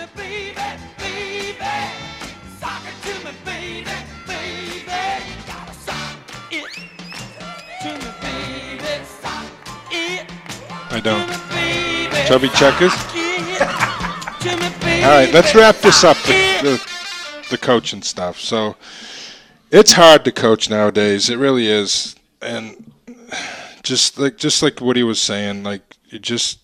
baby, baby. Sock it to me, baby, baby. Gotta sock it to me, baby. Sock it I to don't. me, baby. Chubby checkers? Sock it to me, baby. All right, let's wrap this up, the coaching stuff. So it's hard to coach nowadays. It really is. And just like what he was saying, like you just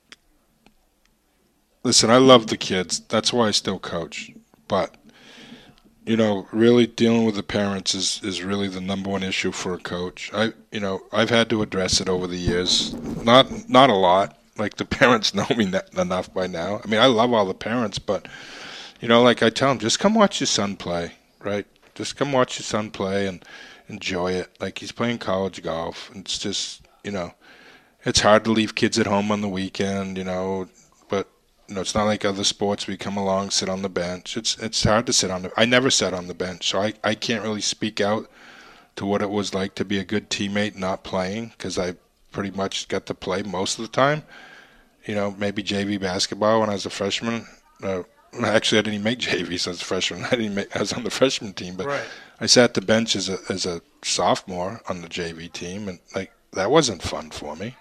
listen, I love the kids. That's why I still coach. But really dealing with the parents is really the number one issue for a coach. I've had to address it over the years. Not a lot. Like the parents know me enough by now. I mean, I love all the parents, but like I tell them, just come watch your son play, right? Just come watch your son play and enjoy it. Like he's playing college golf. And it's just, it's hard to leave kids at home on the weekend, but it's not like other sports. We come along, sit on the bench. It's hard to sit on I never sat on the bench, so I can't really speak out to what it was like to be a good teammate not playing because I pretty much got to play most of the time. Maybe JV basketball when I was a freshman. Actually, I didn't even make JV as a freshman. I was on the freshman team, but Right. I sat the bench as a sophomore on the JV team, and like that wasn't fun for me.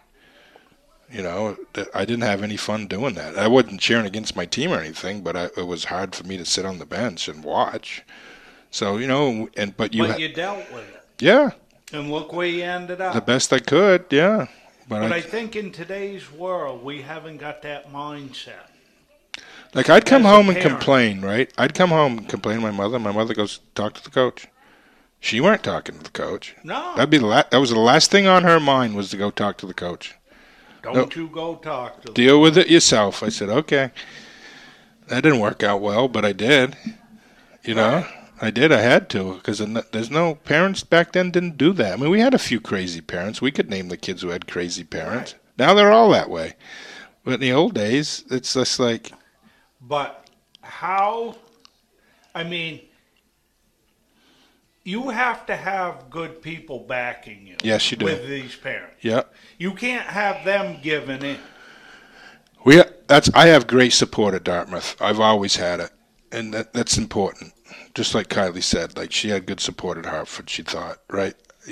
I didn't have any fun doing that. I wasn't cheering against my team or anything, but it was hard for me to sit on the bench and watch. So but you dealt with it, yeah, and look where you ended up. the best I could, yeah. But I think in today's world, we haven't got that mindset. Like I'd come As a home and parent. complain, right? I'd come home and complain to my mother. My mother goes, talk to the coach. She weren't talking to the coach. No. That'd be that was the last thing on her mind was to go talk to the coach. Don't you go talk to them. Deal with it yourself. I said, okay. That didn't work out well, but I did. Right. I did. I had to because there's no parents back then didn't do that. I mean, we had a few crazy parents. We could name the kids who had crazy parents. Right. Now they're all that way. But in the old days, it's just like, But how, I mean, you have to have good people backing you. Yes, you do. With these parents. yeah. You can't have them giving in. I have great support at Dartmouth. I've always had it, and that's important. Just like Kylie said, like she had good support at Hartford. She thought, right?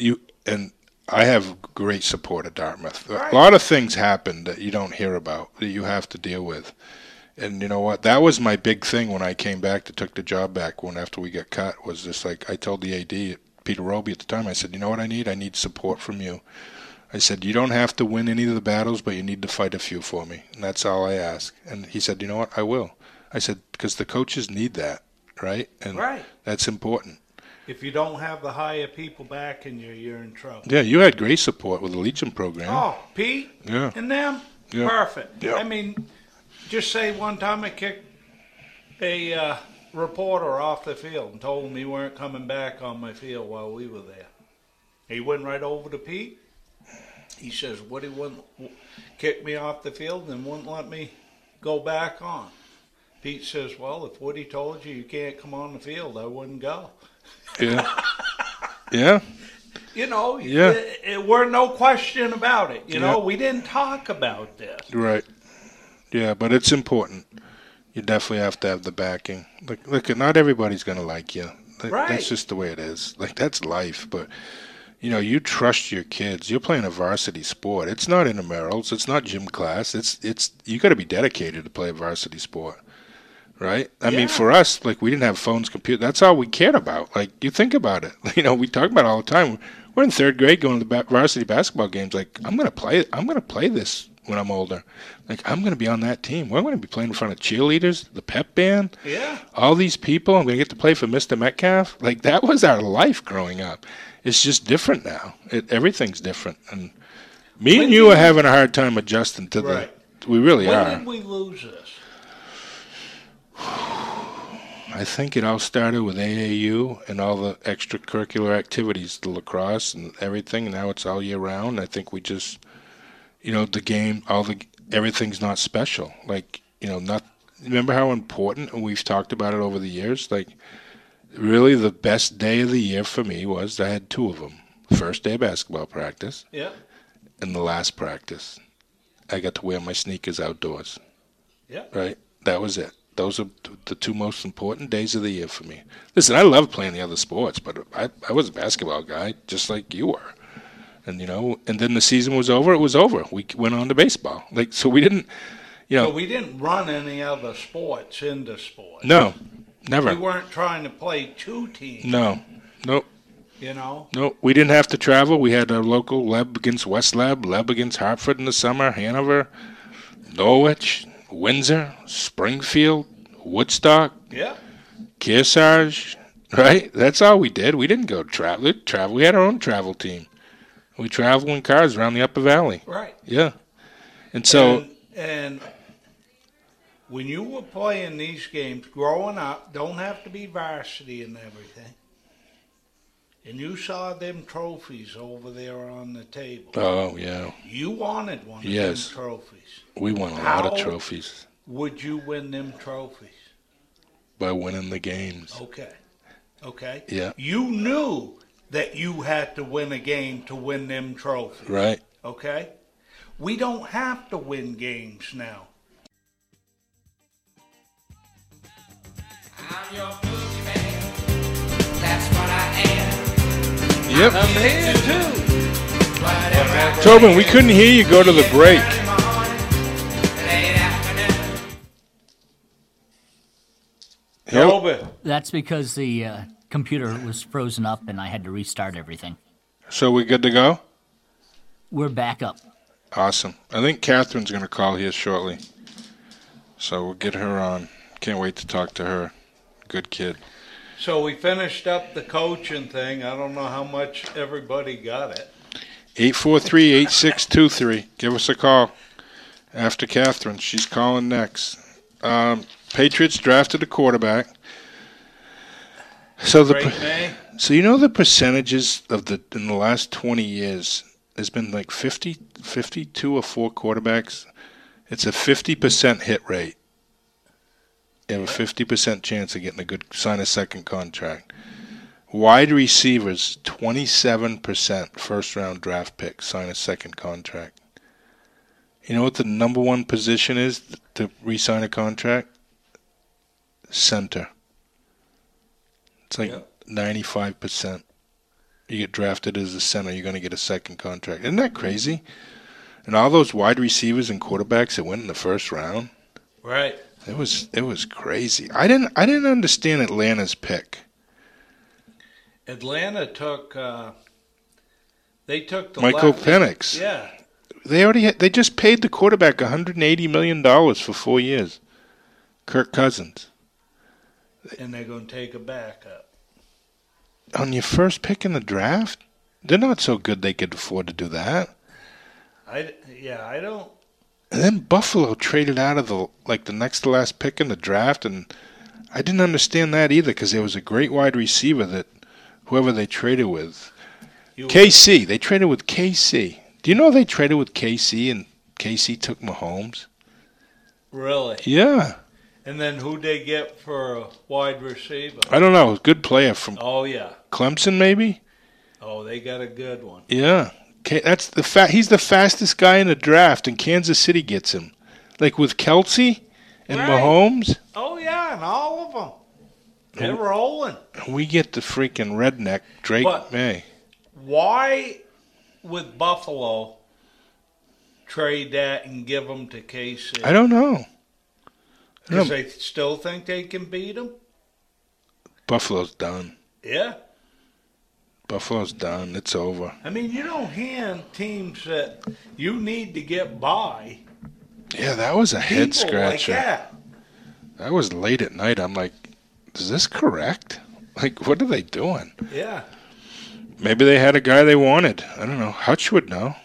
I have great support at Dartmouth. Right. A lot of things happen that you don't hear about that you have to deal with. And you know what? That was my big thing when I came back to took the job back after we got cut. Was just like I told the AD, Peter Roby at the time. I said, you know what I need? I need support from you. I said, you don't have to win any of the battles, but you need to fight a few for me. And that's all I ask. And he said, you know what? I will. I said, because the coaches need that, right? And Right. that's important. If you don't have the higher people backing you, you're in trouble. Yeah, you had great support with the Legion program. Oh, Pete Yeah. and them? Yeah. Perfect. Yeah. I mean, just say one time I kicked a reporter off the field and told him he weren't coming back on my field while we were there. He went right over to Pete. He says, Woody wouldn't kick me off the field and wouldn't let me go back on. Pete says, well, if Woody told you can't come on the field, I wouldn't go. Yeah. Yeah. Yeah. It were no question about it. We didn't talk about this. Right. Yeah, but it's important. You definitely have to have the backing. Look, not everybody's going to like you. Right. That's just the way it is. Like, that's life. But, you trust your kids. You're playing a varsity sport. It's not intramurals. It's not gym class. It's you got to be dedicated to play a varsity sport. Right? I mean, for us, like, we didn't have phones, computers. That's all we cared about. Like, you think about it. We talk about it all the time. We're in third grade going to the varsity basketball games. Like, I'm going to play this when I'm older. Like, I'm going to be on that team. We're going to be playing in front of cheerleaders, the pep band, all these people. I'm going to get to play for Mr. Metcalf. Like, that was our life growing up. It's just different now. Everything's different. And me and you are having a hard time adjusting to Right. we really When are. did we lose this? I think it all started with AAU and all the extracurricular activities, the lacrosse and everything. Now it's all year round. I think we just, the game, everything's not special. Like, remember how important, and we've talked about it over the years, like, really the best day of the year for me was I had two of them. First day of basketball practice and the last practice. I got to wear my sneakers outdoors. Yeah. Right? That was it. those are the two most important days of the year for me. Listen, I love playing the other sports, but I was a basketball guy just like you were. And, and then the season was over, it was over. We went on to baseball. So we didn't, So we didn't run any other sports into sports. No, never. We weren't trying to play two teams. No, nope. No, we didn't have to travel. We had a local Leb against West Leb against Hartford in the summer, Hanover, Norwich, Windsor, Springfield, Woodstock, Kearsarge, right? That's all we did. We didn't go travel. We had our own travel team. We traveled in cars around the Upper Valley. Right. Yeah. And so... And when you were playing these games, growing up, don't have to be varsity and everything, and you saw them trophies over there on the table. Oh, yeah. You wanted one of them trophies. We won a lot of trophies. Would you win them trophies? By winning the games. Okay. Yeah. You knew that you had to win a game to win them trophies. Right. Okay? We don't have to win games now. I'm your boogeyman. That's what I am. Yep. I'm here too. Tobin, we couldn't hear you go to the break. Tobin. That's because the computer was frozen up and I had to restart everything. So we good to go? We're back up. Awesome. I think Catherine's going to call here shortly. So we'll get her on. Can't wait to talk to her. Good kid. So we finished up the coaching thing. I don't know how much everybody got it. 843-8623. Give us a call after Catherine. She's calling next. Patriots drafted a quarterback. So the percentages in the last 20 years, there's been like 52 or 4 quarterbacks. It's a 50% hit rate. You have a 50% chance of getting sign a second contract. Wide receivers, 27% first-round draft pick, sign a second contract. You know what the number one position is to re-sign a contract? Center. It's like 95%. You get drafted as a center, you're going to get a second contract. Isn't that crazy? And all those wide receivers and quarterbacks that went in the first round. Right. It was crazy. I didn't understand Atlanta's pick. Atlanta took they took the Michael lefty. Penix. Yeah. They just paid the quarterback $180 million for 4 years. Kirk Cousins. And they're going to take a backup. On your first pick in the draft? They're not so good they could afford to do that. I don't. And then Buffalo traded out of the next to last pick in the draft, and I didn't understand that either because there was a great wide receiver that whoever they traded with. KC. They traded with KC. Do you know they traded with KC and KC took Mahomes? Really? Yeah. And then who'd they get for a wide receiver? I don't know. Good player from Clemson, maybe? Oh, they got a good one. Yeah. That's he's the fastest guy in the draft, and Kansas City gets him. Like with Kelce and Mahomes. Oh, yeah, and all of them. They're rolling. We get the freaking redneck Drake May. Why would Buffalo trade that and give them to KC? I don't know. Because they still think they can beat them? Buffalo's done. Yeah. Buffalo's done. It's over. I mean, you don't hand teams that you need to get by. Yeah, that was a head scratcher. Like that was late at night. I'm like, is this correct? Like, what are they doing? Yeah. Maybe they had a guy they wanted. I don't know. Hutch would know.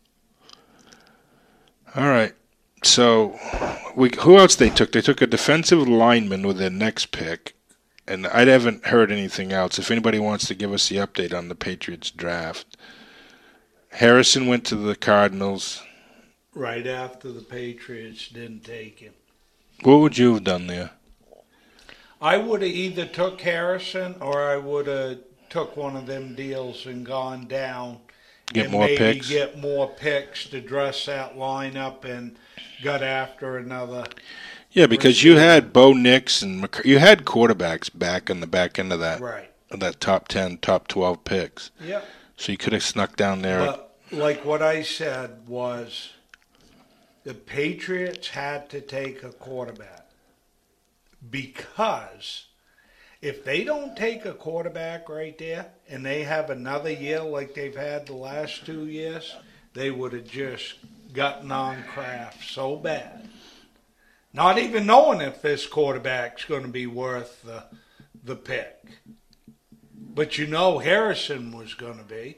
All right. So, who else they took? They took a defensive lineman with their next pick. And I haven't heard anything else. If anybody wants to give us the update on the Patriots draft. Harrison went to the Cardinals. Right after the Patriots didn't take him. What would you have done there? I would have either took Harrison or I would have took one of them deals and gone down. Get more picks? Get more picks to dress that lineup and got after another. Yeah, because you had Bo Nix and you had quarterbacks back on the back end of that Right. of that top 10, top 12 picks. Yep. So you could have snuck down there. But like what I said was the Patriots had to take a quarterback because if they don't take a quarterback right there and they have another year like they've had the last 2 years, they would have just gotten on Kraft so bad. Not even knowing if this quarterback's going to be worth the pick. But you know Harrison was going to be.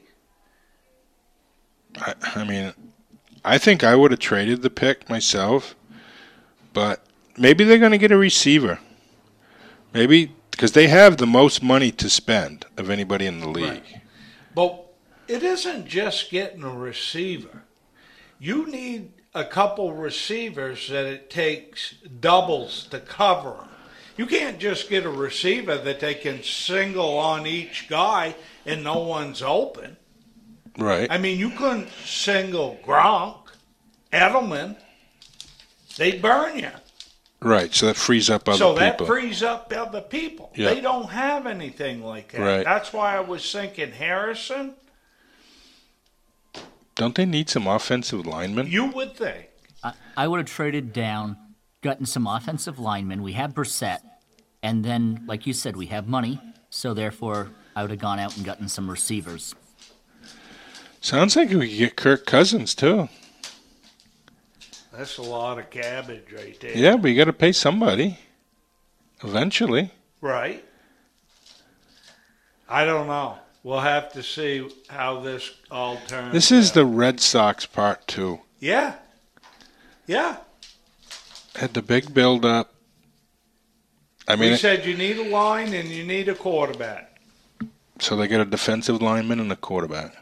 I mean, I think I would have traded the pick myself, but maybe they're going to get a receiver. Maybe because they have the most money to spend of anybody in the league. Right. But it isn't just getting a receiver. You need a couple receivers that it takes doubles to cover them. You can't just get a receiver that they can single on each guy and no one's open. Right. I mean, you couldn't single Gronk, Edelman. They'd burn you. Right. So that frees up other So people. that frees up other people. Yeah. They don't have anything like that. Right. That's why I was thinking Harrison, Don't they need some offensive linemen? you would think. I would have traded down, gotten some offensive linemen. We have Brissett, and then, like you said, we have money. So therefore, I would have gone out and gotten some receivers. Sounds like we could get Kirk Cousins too. That's a lot of cabbage right there. Yeah, but you got to pay somebody eventually. Right. I don't know. We'll have to see how this all turns This is out. the Red Sox part two. Yeah. Yeah. Had the big build up. I mean, We said you need a line and you need a quarterback. so they get a defensive lineman and a quarterback.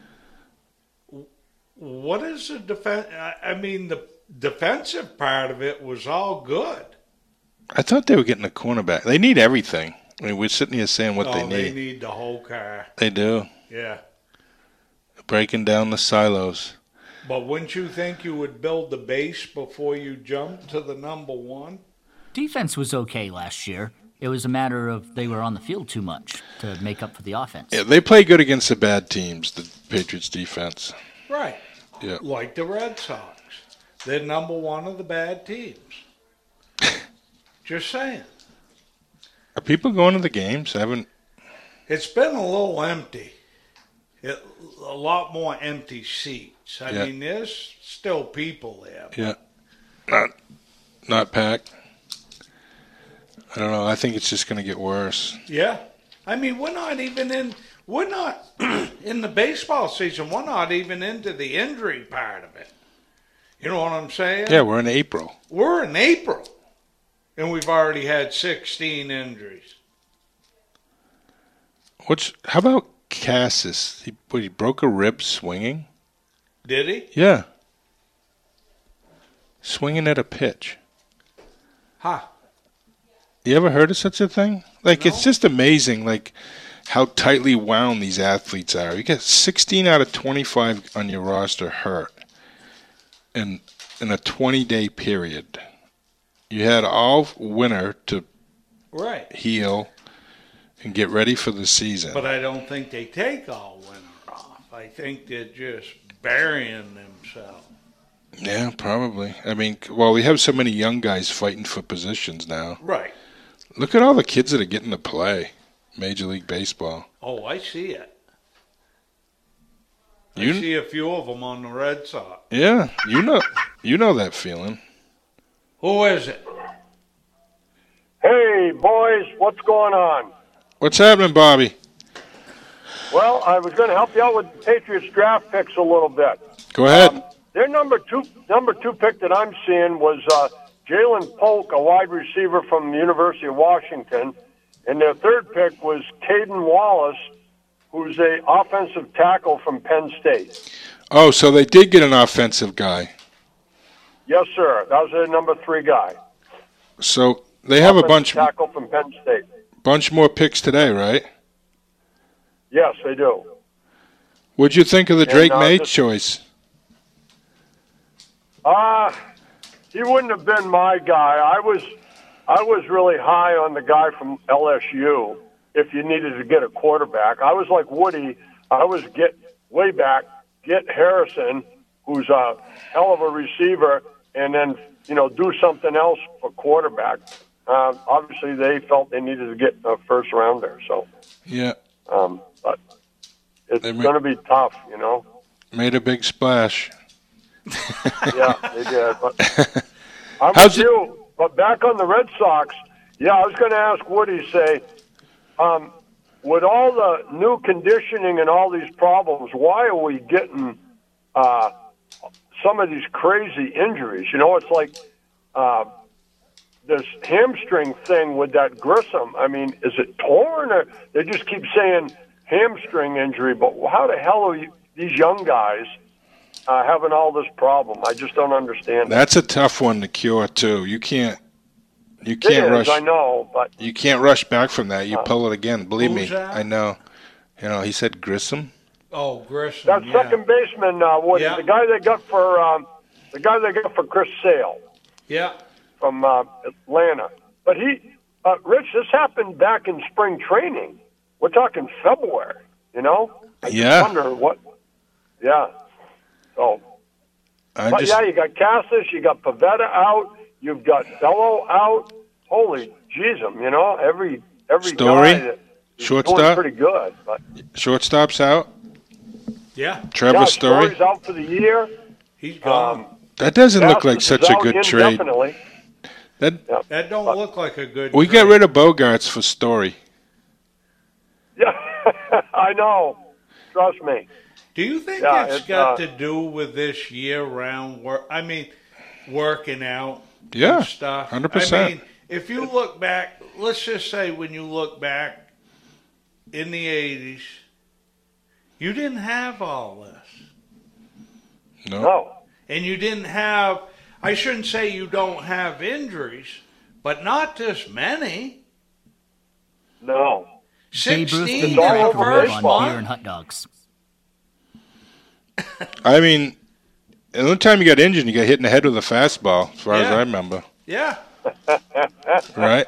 What is the defense? I mean, the defensive part of it was all good. I thought they were getting a cornerback. They need everything. I mean, we're sitting here saying what they They need. need the whole car. They do. Yeah. Breaking down the silos. But wouldn't you think you would build the base before you jump to the number one? Defense was okay last year. It was a matter of they were on the field too much to make up for the offense. Yeah, they play good against the bad teams, the Patriots defense. Right. Yeah. Like the Red Sox. They're number one of the bad teams. Just saying. Are people going to the games? I haven't. It's been a little empty. A lot more empty seats. I Yeah. mean, there's still people there. Yeah. Not packed. I don't know. I think it's just going to get worse. Yeah. I mean, we're not in the baseball season, we're not even into the injury part of it. You know what I'm saying? Yeah, we're in April. We're in April, and we've already had 16 injuries. How about Cassis? He broke a rib swinging? Did he? Yeah. Swinging at a pitch. Huh. You ever heard of such a thing? Like, it's No. just amazing, like, how tightly wound these athletes are. You get 16 out of 25 on your roster hurt in a 20-day period. You had all winter to Right. heal and get ready for the season. But I don't think they take all winter off. I think they're just burying themselves. Yeah, probably. I mean, well, we have so many young guys fighting for positions now. Right. Look at all the kids that are getting to play Major League Baseball. Oh, I see it. I You- see a few of them on the Red Sox. Yeah, you know that feeling. Who is it? Hey, boys, what's going on? What's happening, Bobby? Well, I was going to help you out with the Patriots draft picks a little bit. Go ahead. Their number two pick that I'm seeing was Jalen Polk, a wide receiver from the University of Washington, and their third pick was Caden Wallace, who's a offensive tackle from Penn State. Oh, so they did get an offensive guy. Yes, sir. That was their number 3 guy. So they have a Offensive tackle from Penn State. bunch more picks today, right? Yes, they do. What'd you think of the Drake May just- choice? he wouldn't have been my guy. I was really high on the guy from LSU. If you needed to get a quarterback, I was like Woody. I was get Harrison, who's a hell of a receiver, and then do something else for quarterback. Obviously, they felt they needed to get a first rounder. So Yeah. But it's going to be tough, Made a big splash. Yeah, they did. But I'm How's with you. But back on the Red Sox, I was going to ask Woody, with all the new conditioning and all these problems, why are we getting some of these crazy injuries? It's like this hamstring thing with that Grissom. I mean, is it torn? Or they just keep saying hamstring injury, but how the hell are these young guys having all this problem? I just don't understand. That's a tough one to cure too. You can't rush. I know, but you can't rush back from that. You pull it again. Believe me, Who's that? I know. He said Grissom. Oh, Grissom. that second baseman, Woody, Yeah. the guy they got for Chris Sale Yeah. from Atlanta. But Rich, this happened back in spring training. We're talking February. I Yeah. wonder what. Yeah. So. I But just you got Cassis, you got Pavetta out, you've got Bello out. Holy Jesus, every Story? guy that is Shortstop? doing pretty good. But shortstop's out. Yeah. Trevor Story. Story's out for the year. He's gone. That doesn't look like Cassis such is a out good trade. indefinitely. That That don't look like a good we trade. get rid of Bogarts for Story. Yeah, I know. Trust me. Do you think Yeah, it's it's, got to do with this year-round work? I mean, working out Yeah, and stuff. 100%. I mean, if you look back, let's just say when you look back in the 80s, you didn't have all this. No. And you didn't have, I shouldn't say you don't have injuries, but not this many. No. Babe Ruth 16 didn't in all crack the over the whip first on baseball. beer and month. hot dogs. I mean, the only time you got injured, you got hit in the head with a fastball, as far as Yeah. I remember. Yeah. Right?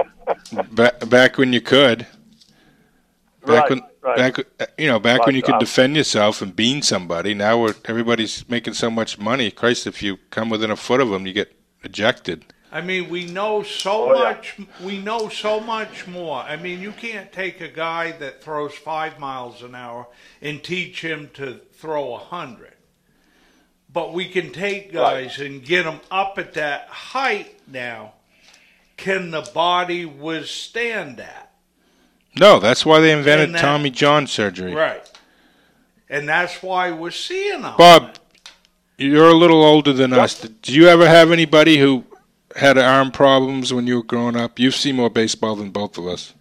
Back when you could. Back Right, when, right. back when you could But, defend yourself and bean somebody. Now everybody's making so much money. Christ, if you come within a foot of them, you get ejected. I mean, we know so Oh, yeah. much. We know so much more. I mean, you can't take a guy that throws 5 miles an hour and teach him to throw 100. But we can take guys and get them up at that height now. Can the body withstand that? No, that's why they invented And that- Tommy John surgery. Right. And that's why we're seeing them. Bob, you're a little older than us. Did you ever have anybody who had arm problems when you were growing up? You've seen more baseball than both of us.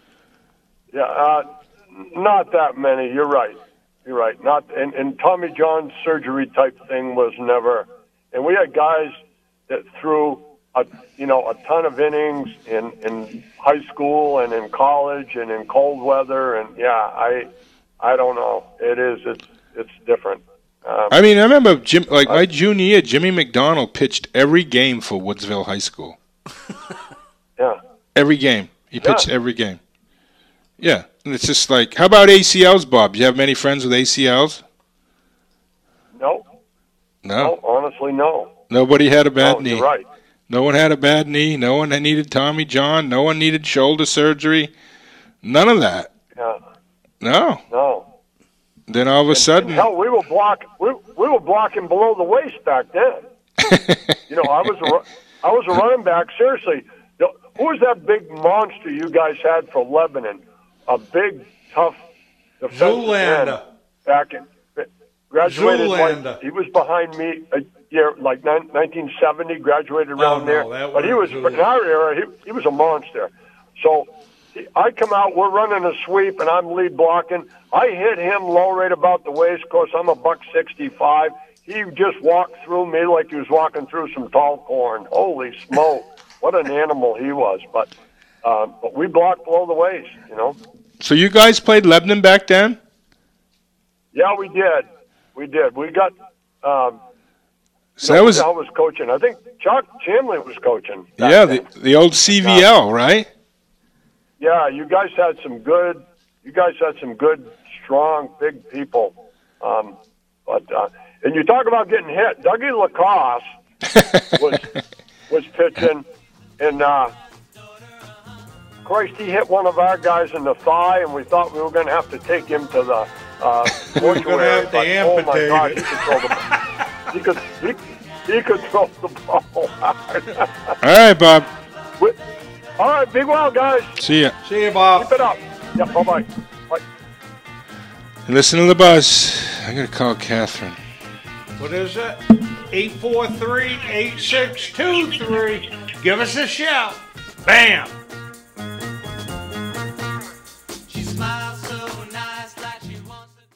Yeah, not that many. You're right. You're right. Not and Tommy John surgery type thing was never. And we had guys that threw a ton of innings in high school and in college and in cold weather. And I don't know. It's different. I mean, I remember my junior year, Jimmy McDonald pitched every game for Woodsville High School. Yeah. Every game. He pitched every game. Yeah. And it's just like, how about ACLs, Bob? Do you have many friends with ACLs? No. No. Honestly, no. Nobody had a bad No, knee. you're right. No one had a bad knee. No one needed Tommy John. No one needed shoulder surgery. None of that. Yeah. No. No. Then all of a sudden, Hell, we were blocking below the waist back then. I was a running back. Seriously, who was that big monster you guys had for Lebanon? A big, tough defensive end Zoolander. back in graduated. Zoolander. He was behind me a year, like 1970. Graduated around no, there, that but he was wasn't in our era. He was a monster. So I come out, we're running a sweep, and I'm lead blocking. I hit him low right about the waist. Of course, I'm a $165. He just walked through me like he was walking through some tall corn. Holy smoke! What an animal he was. But we blocked below the waist. so you guys played Lebanon back then? Yeah, we did. We got So that was was coaching. I think Chuck Chamley was coaching. back yeah, then. the old CVL, right? Yeah, you guys had some good, strong, big people. And you talk about getting hit. Dougie Lacoste was pitching, and Christ, he hit one of our guys in the thigh, and we thought we were going to have to take him to the mortuary. have to amputate oh my God, it. he could throw the ball hard. All right, Bob. All right, be well, guys. See ya. See you, Bob. Keep it up. Yeah, bye-bye. Bye. And listen to the buzz. I'm gonna call Catherine. What is it? 843-8623. Give us a shout. Bam. She smiles so nice like she wants to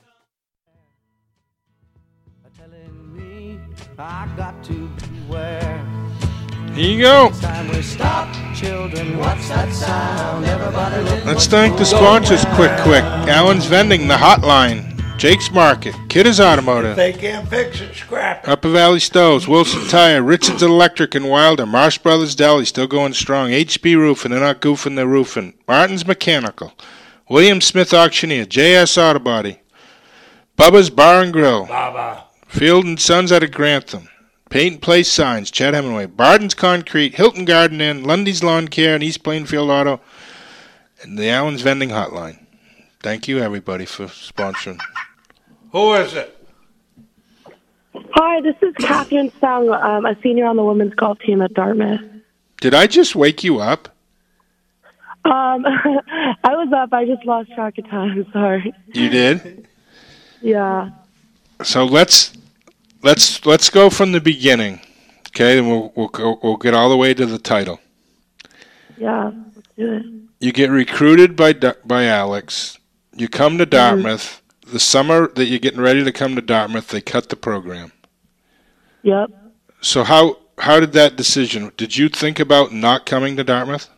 telling me I got to beware. Here you go. Time we stop, children, what's that sound? Everybody look. Let's thank the sponsors quick. Allen's Vending, the Hotline, Jake's Market, Kidder's Automotive, They can't fix it, scrap it. Upper Valley Stoves, Wilson Tire, Richards Electric and Wilder, Marsh Brothers Deli, still going strong, HB Roofing, they're not goofing, they're roofing, Martin's Mechanical, William Smith Auctioneer, JS Auto Body, Bubba's Bar and Grill, Baba. Field and Sons out of Grantham, Paint and Place Signs, Chad Hemingway, Barden's Concrete, Hilton Garden Inn, Lundy's Lawn Care, and East Plainfield Auto, and the Allen's Vending Hotline. Thank you, everybody, for sponsoring. Who is it? Hi, this is Catherine Sung, a senior on the women's golf team at Dartmouth. Did I just wake you up? I was up. I just lost track of time. Sorry. You did? Yeah. So let's go from the beginning, okay? And we'll get all the way to the title. Yeah. Let's do it. You get recruited by Alex. You come to Dartmouth. The summer that you're getting ready to come to Dartmouth, they cut the program. Yep. So how did that decision? Did you think about not coming to Dartmouth?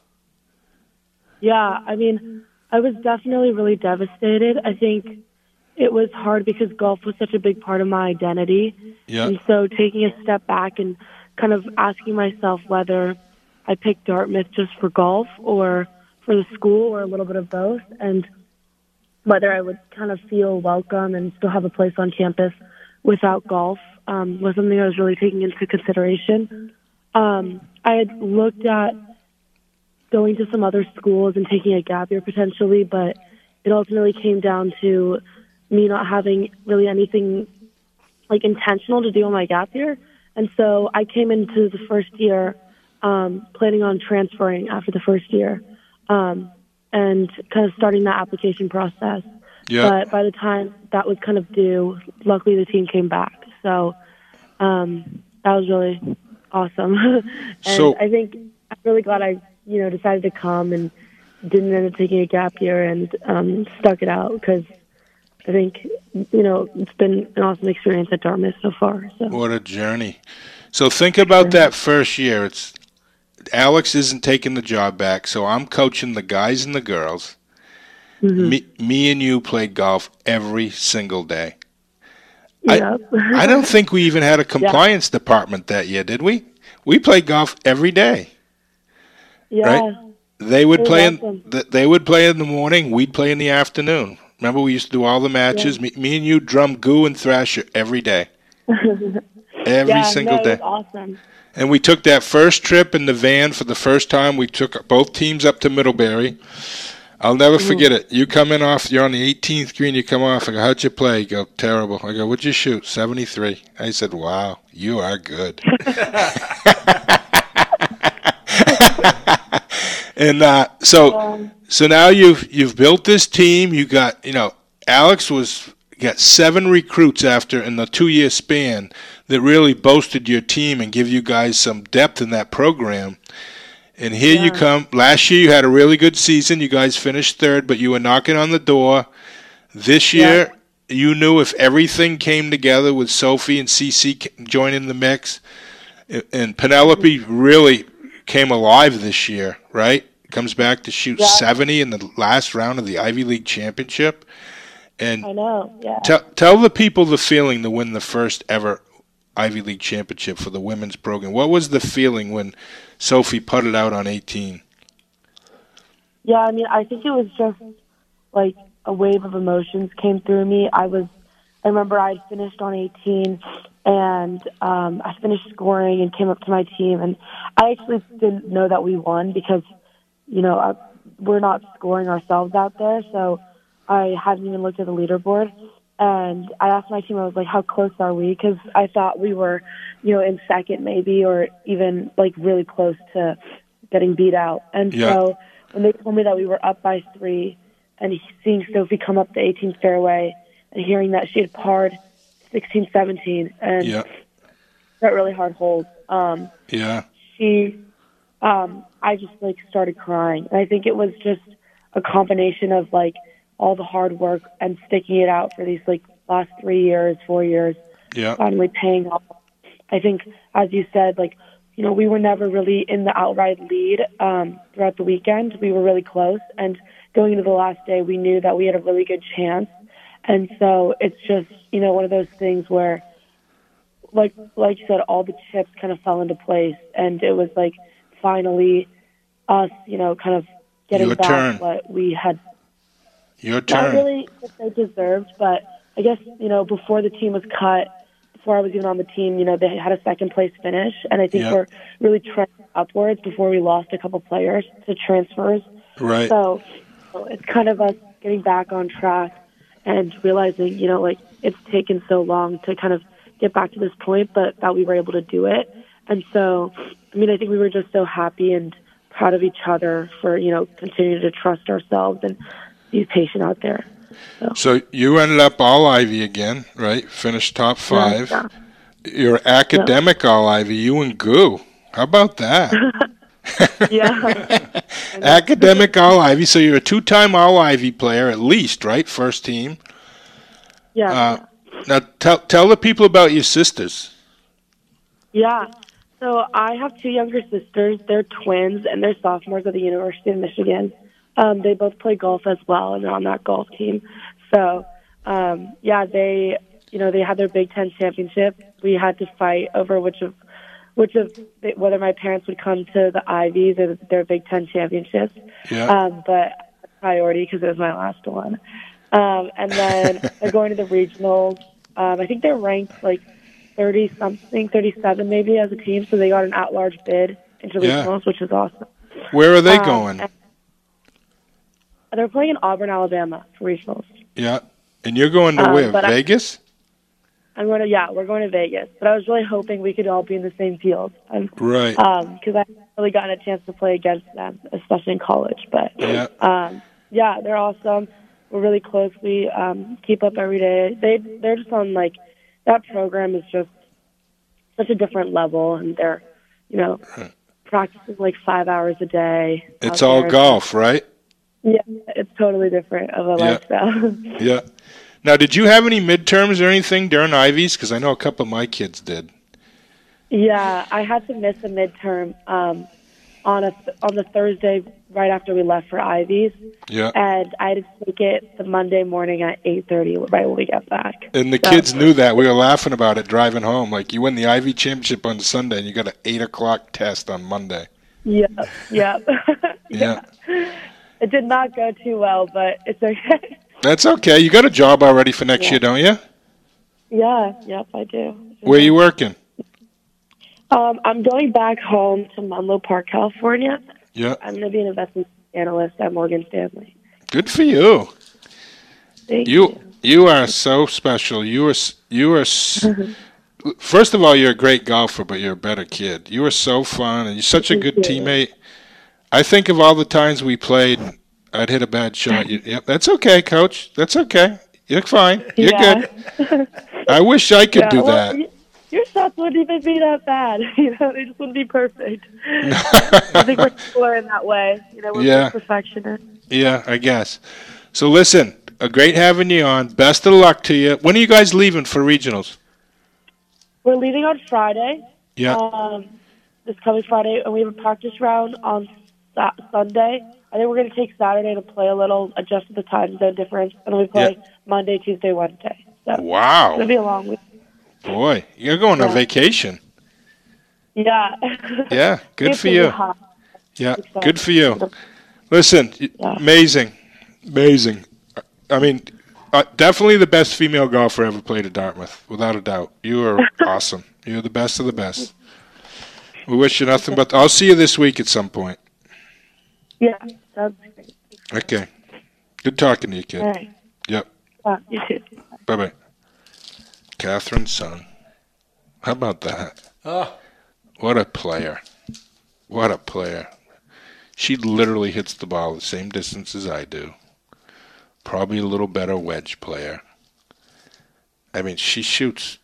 Yeah. I mean, I was definitely really devastated. I think it was hard because golf was such a big part of my identity. Yeah. And so taking a step back and kind of asking myself whether I picked Dartmouth just for golf or for the school or a little bit of both, and whether I would kind of feel welcome and still have a place on campus without golf was something I was really taking into consideration. I had looked at going to some other schools and taking a gap year potentially, but it ultimately came down to me not having really anything like intentional to do on my gap year. And so I came into the first year planning on transferring after the first year. And kind of starting that application process. Yeah. But by the time that was kind of due, luckily the team came back. So that was really awesome. And So- I think I'm really glad I, decided to come and didn't end up taking a gap year and stuck it out because I think, it's been an awesome experience at Dartmouth so far. So. What a journey. So think about that first year. Alex isn't taking the job back, so I'm coaching the guys and the girls. Mm-hmm. Me and you played golf every single day. Yep. I don't think we even had a compliance department that year, did we? We played golf every day. Yeah. Right? They would It was play awesome. they would play in the morning, we'd play in the afternoon. Remember we used to do all the matches? Yeah. Me and you drum Goo and Thrasher every day. Every single It day. was awesome. And we took that first trip in the van for the first time. We took both teams up to Middlebury. I'll never forget it. You come in off, you're on the 18th green, you come off. I go, how'd you play? You go, terrible. I go, what'd you shoot? 73. I said, wow, you are good. And so now you've built this team. You got, Alex got 7 recruits after in the 2-year span that really boasted your team and give you guys some depth in that program. And here you come. Last year you had a really good season. You guys finished 3rd, but you were knocking on the door. This year you knew if everything came together with Sophie and Cece joining the mix, and Penelope really came alive this year, right? Comes back to shoot 70 in the last round of the Ivy League Championship. And I know, yeah. tell the people the feeling to win the first ever Ivy League championship for the women's program. What was the feeling when Sophie putted out on 18? Yeah, I mean, I think it was just like a wave of emotions came through me. I remember I had finished on 18, and I finished scoring and came up to my team, and I actually didn't know that we won because, we're not scoring ourselves out there, so I hadn't even looked at the leaderboard. And I asked my team, I was like, how close are we? Because I thought we were, in second maybe, or even like really close to getting beat out. And so when they told me that we were up by 3, and seeing Sophie come up the 18th fairway and hearing that she had parred 16, 17, and that really hard hold. I just started crying. And I think it was just a combination of all the hard work and sticking it out for these last 3 years, 4 years, finally paying off. I think, as you said, we were never really in the outright lead throughout the weekend. We were really close, and going into the last day, we knew that we had a really good chance. And so it's just, one of those things where, like you said, all the chips kind of fell into place, and it was finally us, kind of getting back what we had. Your turn. Not really what they deserved, but I guess, before the team was cut, before I was even on the team, they had a second place finish, and I think we're really trending upwards before we lost a couple players to transfers. Right. So it's kind of us getting back on track and realizing, it's taken so long to kind of get back to this point, but that we were able to do it. And so, I think we were just so happy and proud of each other for, continuing to trust ourselves and be patient out there. So you ended up all Ivy again, right? Finished top 5. Yeah. You're academic all Ivy, you and Goo. How about that? Yeah. Academic all Ivy. So you're a 2-time all Ivy player at least, right? First team. Yeah. Now tell the people about your sisters. Yeah. So I have 2 younger sisters. They're twins, and they're sophomores at the University of Michigan. They both play golf as well, and they're on that golf team. So, they had their Big Ten championship. We had to fight over whether my parents would come to the Ivies or their Big Ten championships. Yeah. But priority because it was my last one. And then they're going to the regionals. I think they're ranked 30-something, 37 maybe as a team, so they got an at-large bid into regionals, which is awesome. Where are they going? They're playing in Auburn, Alabama for regionals. Yeah. And you're going to where? Vegas? We're going to Vegas. But I was really hoping we could all be in the same field. Right. Because I haven't really gotten a chance to play against them, especially in college. But, they're awesome. We're really close. We keep up every day. They're just on, that program is just such a different level. And they're, practicing 5 hours a day. It's all golf, right? Yeah, it's totally different of a lifestyle. Yeah. Now, did you have any midterms or anything during Ivies? Because I know a couple of my kids did. Yeah, I had to miss a midterm on the Thursday right after we left for Ivies. Yeah. And I had to take it the Monday morning at 8:30 right when we got back. And the kids knew that. We were laughing about it driving home. You win the Ivy championship on Sunday, and you got an 8 o'clock test on Monday. Yeah. Yeah. It did not go too well, but it's okay. That's okay. You got a job already for next year, don't you? Yeah, yep, I do. Where are you working? I'm going back home to Menlo Park, California. Yeah. I'm going to be an investment analyst at Morgan Stanley. Good for you. Thank you. You are so special. First of all, you're a great golfer, but you're a better kid. You are so fun, and you're such a good teammate. I think of all the times we played, I'd hit a bad shot. That's okay, Coach. That's okay. You're fine. You're good. I wish I could do that. Your shots wouldn't even be that bad. They just wouldn't be perfect. I think we're similar in that way. We're perfectionists. Yeah, I guess. So listen, great having you on. Best of luck to you. When are you guys leaving for regionals? We're leaving on Friday. Yeah. This coming Friday, and we have a practice round on Sunday. I think we're going to take Saturday to play a little, adjust to the time zone difference, and then we play Monday, Tuesday, Wednesday. So wow. It's going to be a long week. Boy, you're going on vacation. Yeah. Yeah, good It's for really you. hot. Yeah, Excited. good for you. Listen, amazing. I mean, definitely the best female golfer ever played at Dartmouth, without a doubt. You are awesome. You're the best of the best. We wish you nothing but. I'll see you this week at some point. Yeah, that's great. Okay. Good talking to you, kid. All right. Yep. You too. Bye-bye. Catherine Sung. How about that? What a player. What a player. She literally hits the ball the same distance as I do. Probably a little better wedge player. I mean, she shoots.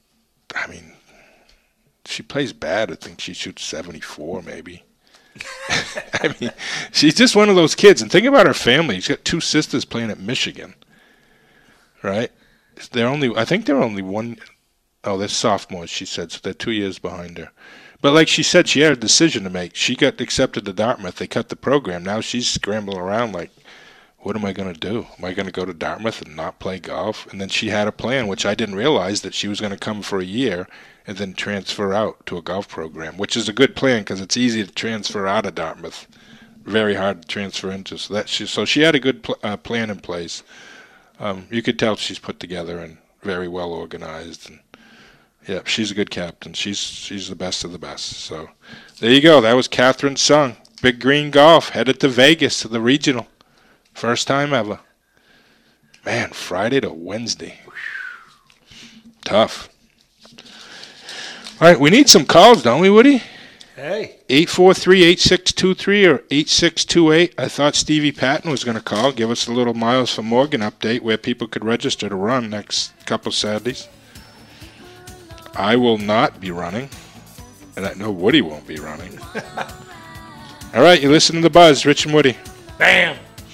She plays bad. I think she shoots 74 maybe. I mean, she's just one of those kids. And think about her family. She's got 2 sisters playing at Michigan. Right? I think they're only one. Oh, they're sophomores, she said, so they're 2 years behind her. But like she said, she had a decision to make. She got accepted to Dartmouth. They cut the program. Now she's scrambling around like, what am I going to do? Am I going to go to Dartmouth and not play golf? And then she had a plan, which I didn't realize, that she was going to come for a year and then transfer out to a golf program, which is a good plan because it's easy to transfer out of Dartmouth. Very hard to transfer into. So she had a good plan in place. You could tell she's put together and very well organized. And yeah, she's a good captain. She's the best of the best. So there you go. That was Catherine Sung. Big Green Golf headed to Vegas to the regional. First time ever. Man, Friday to Wednesday. Tough. All right, we need some calls, don't we, Woody? Hey. 843-8623 or 8628. I thought Stevie Patton was going to call, give us a little Miles for Morgan update where people could register to run next couple Saturdays. I will not be running, and I know Woody won't be running. All right, you listen to The Buzz, Rich and Woody. Bam.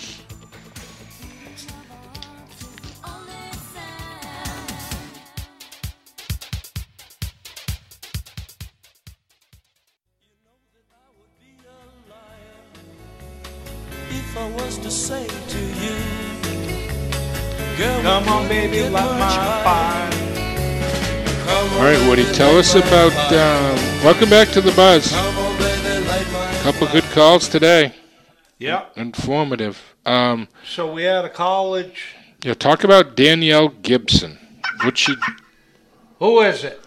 If I was to say to you, girl, Come on, baby, light my fire. All right, Woody, tell us about, welcome back to The Buzz. Couple good calls today. Yep. Informative. So we had a college. Yeah, talk about Danielle Gibson. Who is it?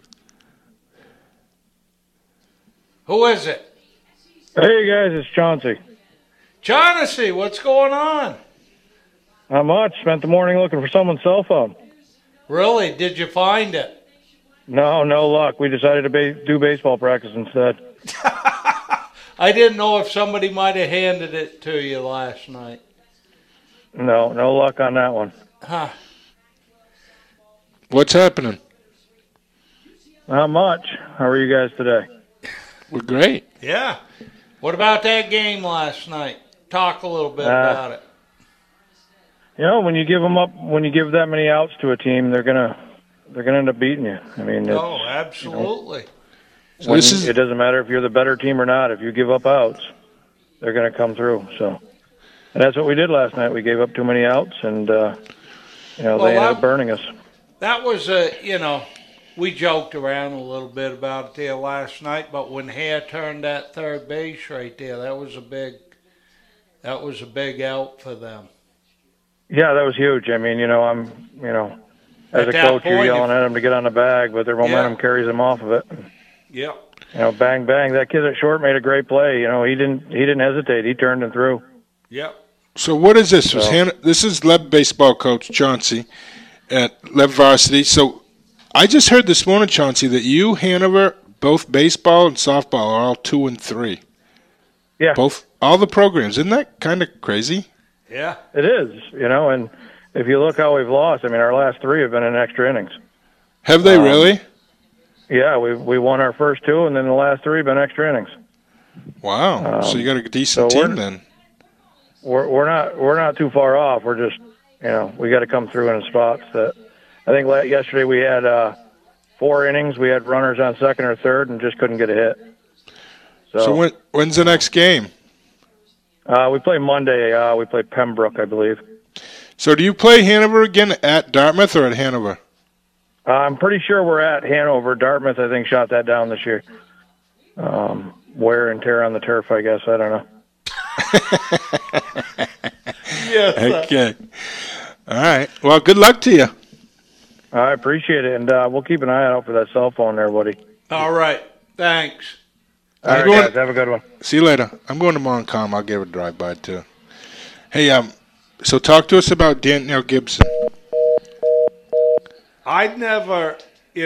Who is it? Hey guys, it's Chauncey. Chauncey, what's going on? Not much. Spent the morning looking for someone's cell phone. Really? Did you find it? No luck. We decided to do baseball practice instead. I didn't know if somebody might have handed it to you last night. No luck on that one. Huh. What's happening? Not much. How are you guys today? We're great. Yeah. What about that game last night? Talk a little bit about it. You know, when you give that many outs to a team, they're gonna end up beating you. I mean, Absolutely. So it doesn't matter if you're the better team or not. If you give up outs, they're gonna come through. So, and that's what we did last night. We gave up too many outs, and they ended up burning us. That was we joked around a little bit about it there last night, but when Hare turned that third base right there, that was a big out for them. Yeah, that was huge. I mean, as a coach, you're yelling at them to get on the bag, but their momentum carries them off of it. Yep. Bang, bang. That kid at short made a great play. He didn't hesitate. He turned and threw. Yep. So what is this? This is Lev baseball coach Chauncey at Lev Varsity. So I just heard this morning, Chauncey, that you, Hanover, both baseball and softball are all 2 and 3. Yeah. All the programs. Isn't that kind of crazy? Yeah. It is, and if you look how we've lost, I mean, our last 3 have been in extra innings. Have they really? Yeah, we won our first 2, and then the last 3 have been extra innings. Wow. So you got a decent team then. We're not too far off. We're just, we got to come through in spots that. I think yesterday we had 4 innings. We had runners on second or third and just couldn't get a hit. So when's the next game? We play Monday. We play Pembroke, I believe. So do you play Hanover again at Dartmouth or at Hanover? I'm pretty sure we're at Hanover. Dartmouth, I think, shot that down this year. Wear and tear on the turf, I guess. I don't know. Yes. Okay. All right. Well, good luck to you. I appreciate it, and we'll keep an eye out for that cell phone there, buddy. All right. Thanks. All right, going- guys, have a good one. See you later. I'm going to Montcalm. I'll give it a drive-by, too. Hey, so talk to us about Danielle Gibson. I've never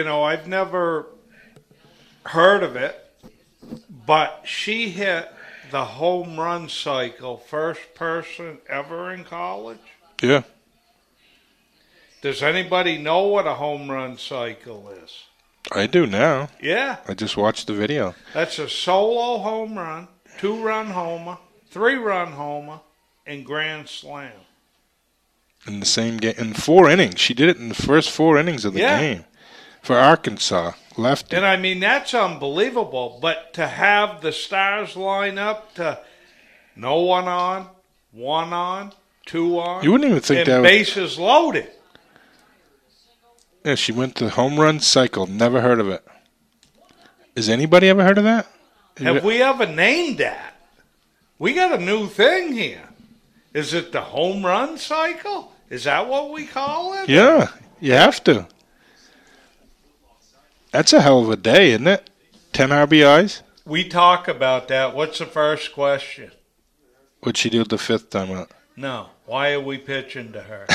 heard of it, but she hit the home run cycle, first person ever in college. Yeah. Does anybody know what a home run cycle is? I do now. Yeah, I just watched the video. that's a solo home run, 2-run homer, 3-run homer, and grand slam. In the same game. In 4 innings. She did it in the first 4 innings of the Yeah. game. For Arkansas. Lefty. And I mean, that's unbelievable. But to have the stars line up to no one on, 1 on, 2 on, You wouldn't even think and that was... bases loaded. Yeah, she went the home run cycle. Never heard of it. Has anybody ever heard of that? Have we ever named that? We got a new thing here. Is it the home run cycle? Is that what we call it? Yeah, you have to. That's a hell of a day, isn't it? 10 RBIs? We talk about that. What's the first question? What'd she do the 5th time out? No. Why are we pitching to her?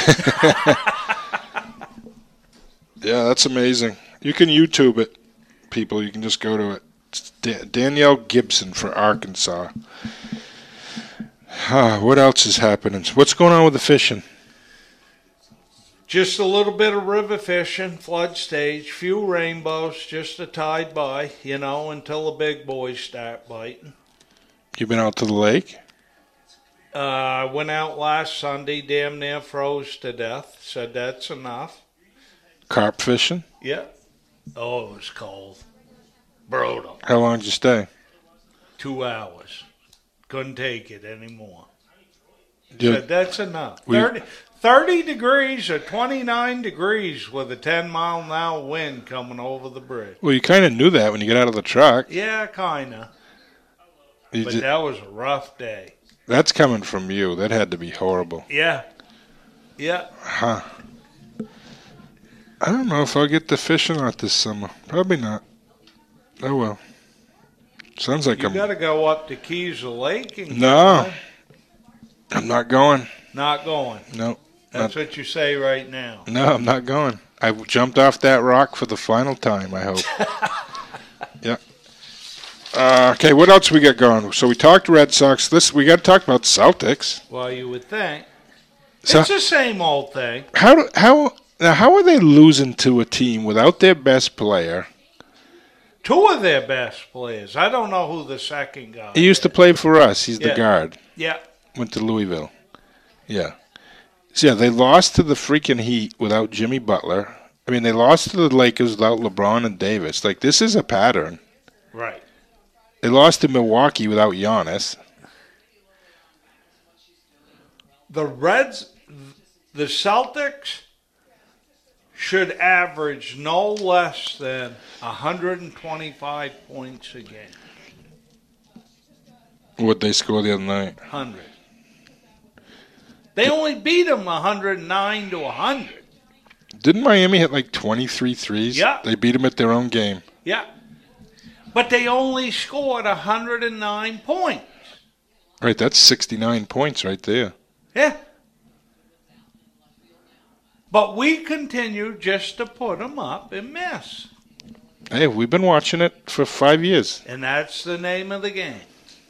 Yeah, that's amazing. You can YouTube it, people. You can just go to it. It's Danielle Gibson for Arkansas. What else is happening? What's going on with the fishing? Just a little bit of river fishing, flood stage, few rainbows, just a tide by, until the big boys start biting. You been out to the lake? I went out last Sunday, damn near froze to death. Said that's enough. Carp fishing? Yeah. Oh, it was cold. Brutal. How long did you stay? 2 hours. Couldn't take it anymore. You- Said that's enough. We- 30 degrees or 29 degrees with a 10-mile-an-hour wind coming over the bridge. Well, you kind of knew that when you got out of the truck. Yeah, kind of. You But ju- that was a rough day. That's coming from you. That had to be horrible. Yeah. Yeah. Huh. I don't know if I'll get the fishing out this summer. Probably not. Oh, well. Sounds like You I'm... got to go up to Keezer Lake and No. I'm not going. Not going. No. That's what you say right now. No, I'm not going. I jumped off that rock for the final time, I hope. Yeah. Okay, what else we got going? So we talked Red Sox. We got to talk about Celtics. Well, you would think. So- It's the same old thing. How are they losing to a team without their best player? 2 of their best players. I don't know who the second guy He used to play for us. He's the Yeah. guard. Yeah. Went to Louisville. Yeah. So, yeah, they lost to the freaking Heat without Jimmy Butler. I mean, they lost to the Lakers without LeBron and Davis. Like, this is a pattern. Right. They lost to Milwaukee without Giannis. The Celtics should average no less than 125 points a game. What'd they score the other night? 100. They only beat them 109 to 100. Didn't Miami hit like 23 threes? Yeah. They beat them at their own game. Yeah. But they only scored 109 points. Right, that's 69 points right there. Yeah. But we continue just to put them up and miss. Hey, we've been watching it for 5 years. And that's the name of the game.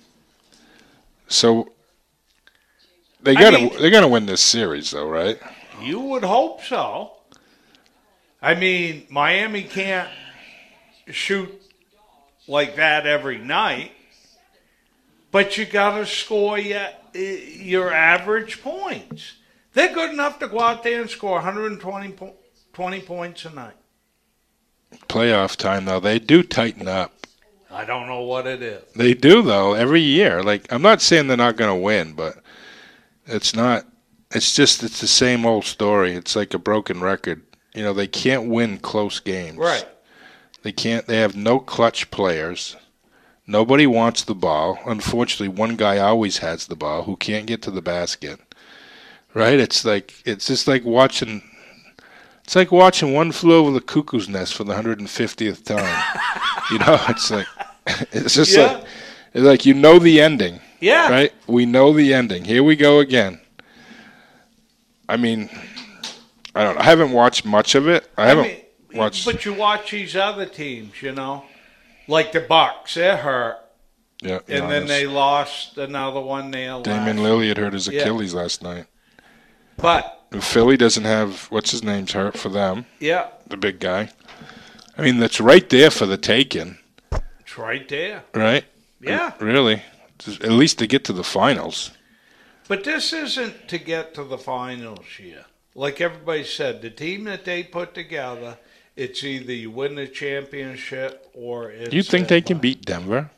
So they're gonna win this series, though, right? You would hope so. I mean, Miami can't shoot like that every night, but you got to score your average points. They're good enough to go out there and score 120 points a night. Playoff time, though, they do tighten up. I don't know what it is. They do, though, every year. Like, I'm not saying they're not going to win, but it's not. It's the same old story. It's like a broken record. they can't win close games. Right. They can't. They have no clutch players. Nobody wants the ball. Unfortunately, one guy always has the ball who can't get to the basket. Right? It's just like watching. It's like watching One Flew Over the Cuckoo's Nest for the 150th time. It's like it's just like you know the ending. Yeah. Right? We know the ending. Here we go again. I mean, I don't know. I haven't watched much of it. I haven't watched. But you watch these other teams, like the Bucks. They're hurt. Yeah. And then they lost another one there. Damian Lillard hurt his Achilles last night. But Philly doesn't have what's his name's hurt for them. Yeah. The big guy. I mean, that's right there for the taking. It's right there. Right? Yeah. Really. At least to get to the finals. But this isn't to get to the finals here. Like everybody said, the team that they put together, it's either you win the championship or it's... You think they can beat Denver?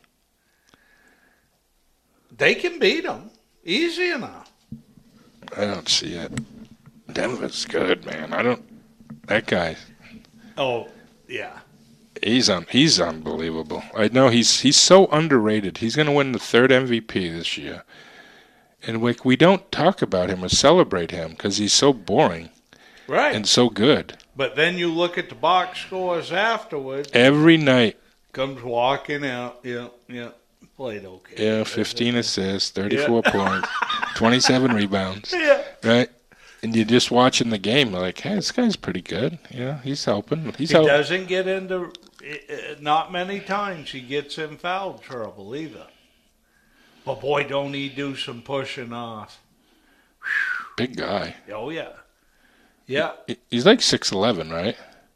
They can beat them. Easy enough. I don't see it. Denver's good, man. That guy. Oh, yeah. He's unbelievable. I know he's so underrated. He's going to win the 3rd MVP this year. And we don't talk about him or celebrate him because he's so boring. Right. And so good. But then you look at the box scores afterwards. Every night. Comes walking out. Yeah. Played okay. Yeah, 15 assists, 34 points, 27 rebounds. Yeah. Right? And you're just watching the game like, hey, this guy's pretty good. He's helping. He doesn't get into, not many times he gets in foul trouble either. But boy, don't he do some pushing off. Big guy. Oh, yeah. Yeah. He's like 6'11", right?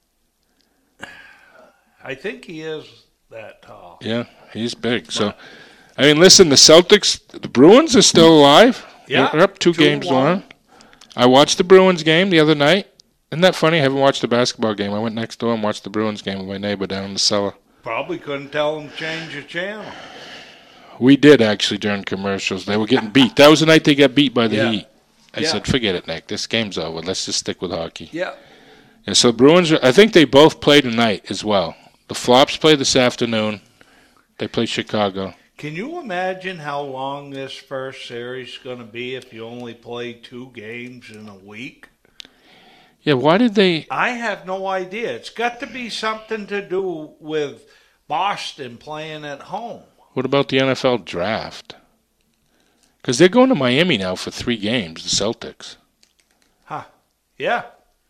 I think he is that tall. Yeah, he's big. So, I mean, listen, the Bruins are still alive. Yeah. They're up 2 games to 1. I watched the Bruins game the other night. Isn't that funny? I haven't watched a basketball game. I went next door and watched the Bruins game with my neighbor down in the cellar. Probably couldn't tell him to change the channel. We did, actually, during commercials. They were getting beat. That was the night they got beat by the Heat. I said, forget it, Nick. This game's over. Let's just stick with hockey. Yeah. And so Bruins, I think they both play tonight as well. The Flops play this afternoon. They play Chicago. Can you imagine how long this first series is going to be if you only play 2 games in a week? Yeah, why did they... I have no idea. It's got to be something to do with Boston playing at home. What about the NFL draft? Because they're going to Miami now for 3 games, the Celtics. Huh. Yeah.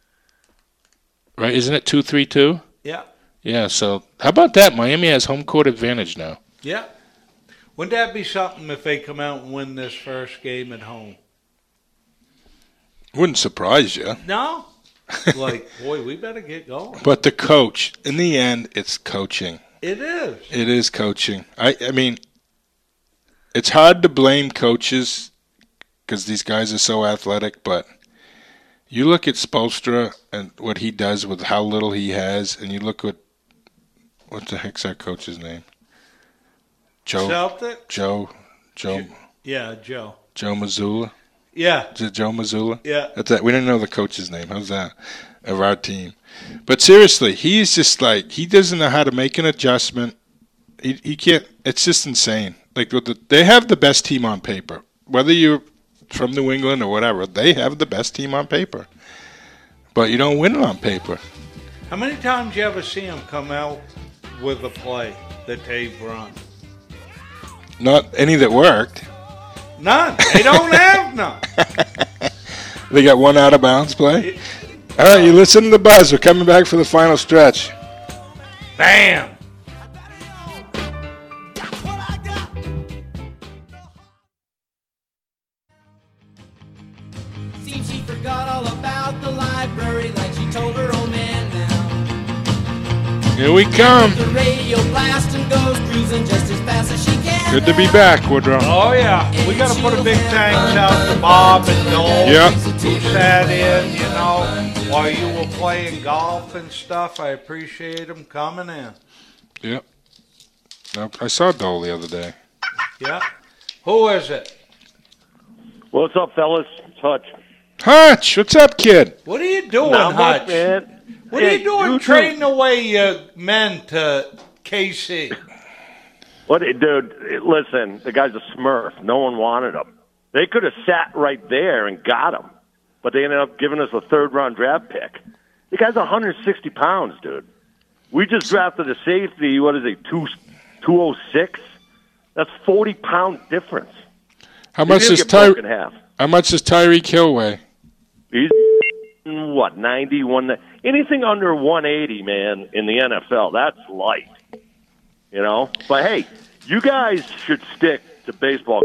Right, isn't it 2-3-2? Yeah. Yeah, so how about that? Miami has home court advantage now. Yeah. Wouldn't that be something if they come out and win this first game at home? Wouldn't surprise you. No? Like, boy, we better get going. But the coach, in the end, it's coaching. It is. It is coaching. I mean, it's hard to blame coaches because these guys are so athletic, but you look at Spoelstra and what he does with how little he has, and you look at, what the heck's that coach's name? Celtic? Joe. Yeah, Joe. Joe Mazzulla. Yeah. Is it Joe Mazzulla? Yeah. That's that. We didn't know the coach's name. How's that? Of our team. But seriously, he's just like, he doesn't know how to make an adjustment. He can't. It's just insane. Like, they have the best team on paper. Whether you're from New England or whatever, they have the best team on paper. But you don't win it on paper. How many times you ever see him come out with a play that they've run? Not any that worked. None. They don't have none. They got one out of bounds play. All right, you listen to the buzz. We're coming back for the final stretch. Bam. Seems she forgot all about the library like she told her old man now. Here we come. The radio blast and goes cruising just as fast as she can. Good to be back, Woodrow. Oh, yeah. We got to put a big thanks out to Bob and Noel. Yeah. Who sat in, while you were playing golf and stuff. I appreciate them coming in. Yep. I saw Dole the other day. Yeah. Who is it? What's up, fellas? It's Hutch. Hutch, what's up, kid? What are you doing, Not Hutch? much, man. What are you doing trading away your men to KC? What, dude? Listen, the guy's a Smurf. No one wanted him. They could have sat right there and got him, but they ended up giving us a third-round draft pick. The guy's 160 pounds, dude. We just drafted a safety. What is he? 206. That's 40-pound difference. How much does Tyreek Hill weigh? He's what, 91? Anything under 180, man, in the NFL, that's light. You know? But, hey, you guys should stick to baseball.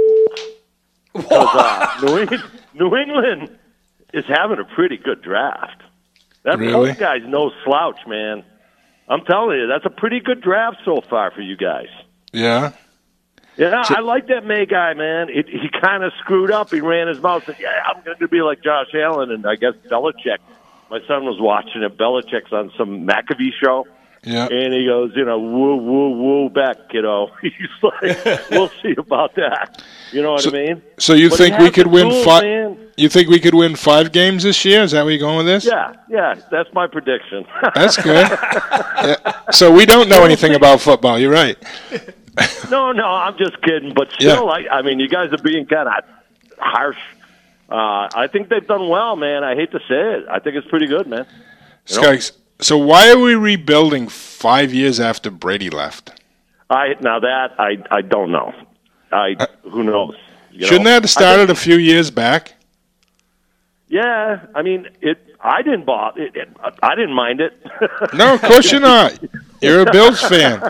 Because New England is having a pretty good draft. That Really? guy's no slouch, man. I'm telling you, that's a pretty good draft so far for you guys. Yeah. Yeah, I like that May guy, man. He kind of screwed up. He ran his mouth and said, yeah, I'm going to be like Josh Allen. And I guess Belichick, my son was watching it. Belichick's on some McAfee show. Yeah. And he goes, woo, woo, woo back, kiddo. He's like, we'll see about that. You know what I mean? So you think we could win tools, 5? man. You think we could win 5 games this year? Is that where you're going with this? Yeah, that's my prediction. That's good. Yeah. So we don't know anything about football. You're right. No, I'm just kidding. But still, I mean, you guys are being kind of harsh. I think they've done well, man. I hate to say it. I think it's pretty good, man. Skaggs, so why are we rebuilding 5 years after Brady left? I don't know. Who knows? Shouldn't that have started a few years back? Yeah, I mean, I didn't I didn't mind it. No, of course you're not. You're a Bills fan.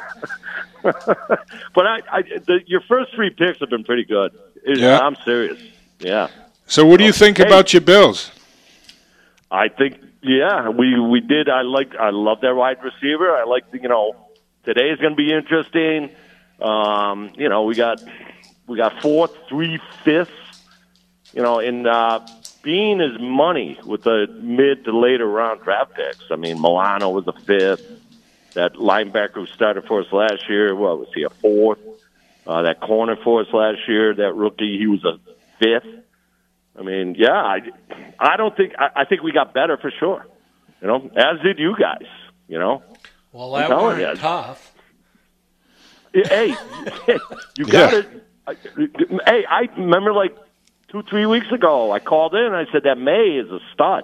But your first 3 picks have been pretty good. Yeah. I'm serious. Yeah. So what do you think about your Bills? I think, we did. I love their wide receiver. I like, today's going to be interesting. We got 4th, 3 5ths. And Bean is money with the mid to later round draft picks. I mean, Milano was a 5th. That linebacker who started for us last year, was he a 4th? That corner for us last year, that rookie, he was a 5th. I mean, I don't think I think we got better for sure. As did you guys. Well, that was tough. Hey, you got it. Hey, I remember like 2-3 weeks ago, I called in and I said that May is a stud.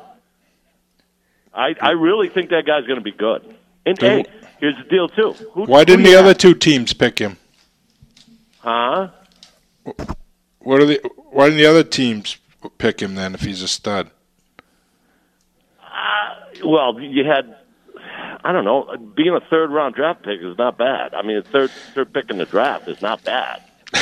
I really think that guy's going to be good. And hey, here's the deal too. Why didn't the other 2 teams pick him? Huh? Why didn't the other teams pick him then if he's a stud? You had, I don't know, being a 3rd round draft pick is not bad. I mean, a third pick in the draft is not bad.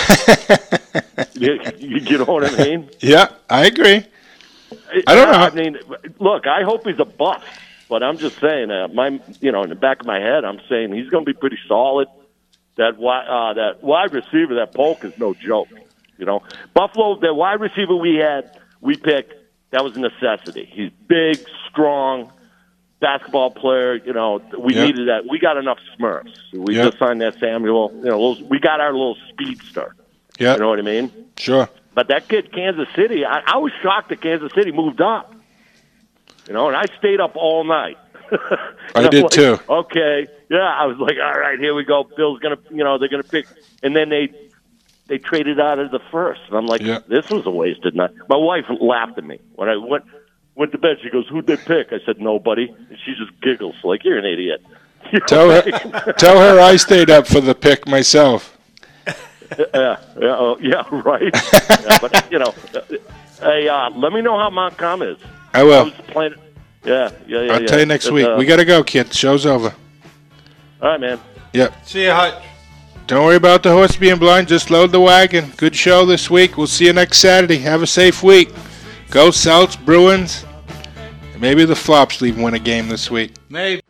You know what I mean? Yeah, I agree. I don't know. I mean, look, I hope he's a bust, but I'm just saying, in the back of my head, I'm saying he's going to be pretty solid. That wide receiver, that Polk, is no joke. Buffalo, the wide receiver we picked, that was a necessity. He's big, strong, basketball player. We needed that. We got enough Smurfs. We just signed that Samuel. We got our little speedster. Yeah. You know what I mean? Sure. But that kid, Kansas City, I was shocked that Kansas City moved up. And I stayed up all night. I did too. Okay. Yeah, I was like, all right, here we go. Bill's going to, they're going to pick. And then they traded out of the first. And I'm like, this was a wasted night. My wife laughed at me. When I went to bed, she goes, who'd they pick? I said, nobody. And she just giggles like, you're an idiot. Tell her I stayed up for the pick myself. Yeah, right. But hey, let me know how Montcalm is. I will. I was playing. Yeah. I'll tell you next week. We got to go, kid. Show's over. All right, man. Yep. See you, Hutch. Don't worry about the horse being blind. Just load the wagon. Good show this week. We'll see you next Saturday. Have a safe week. Go Celts, Bruins. Maybe the Flops leave win a game this week. Maybe.